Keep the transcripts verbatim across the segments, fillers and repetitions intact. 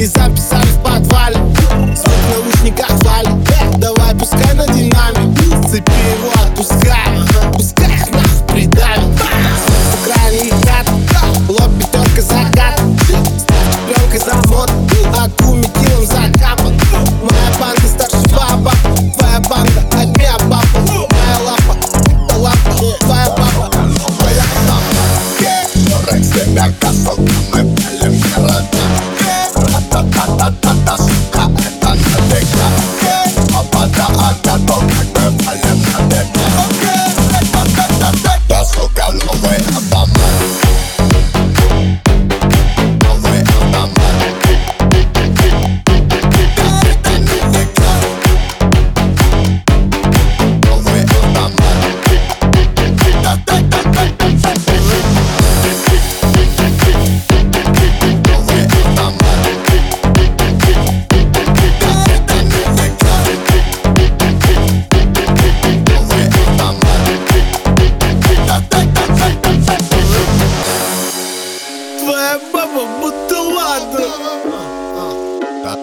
и записали в подвале. Звук в наушниках валит, давай пускай на динамик. Цепи его отпускай, пускай их нахуй придавит. С крайне играт, лоб пятерка закат. Ставьте пленкой завод, аку метилом закапан. Моя банда старше баба, твоя банда одня баба. Моя лапа, это лапа, твоя баба, твоя баба. Рекс семерка, сука, мы палим города. Ра-та-та-та-та-та, сука, это навека. Опада от того, как мы палим навека. Ра-та-та-та-та, сука, новый автомат. Новый автомат. Это навека. Новый автомат. Та-та-та-та-та-та. Твоя баба будто ладно.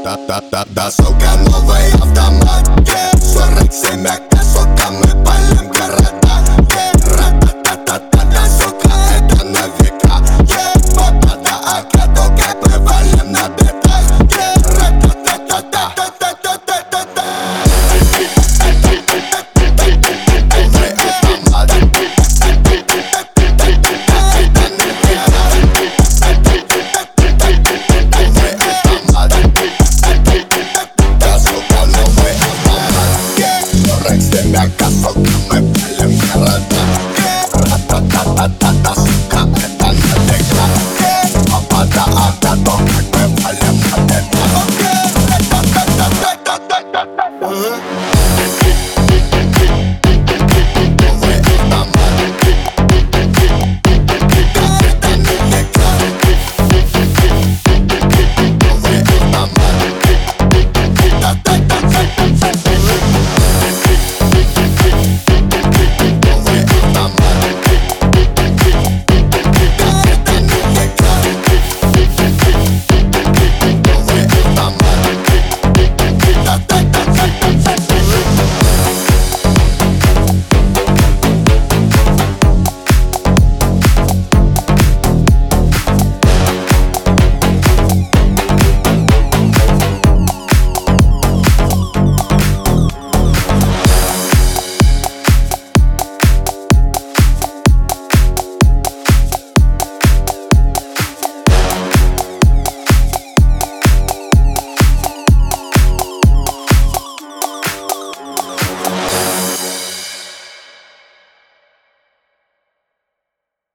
Да-да-да-да-да, сука, новый автомат. сорок семь, сука, мы палим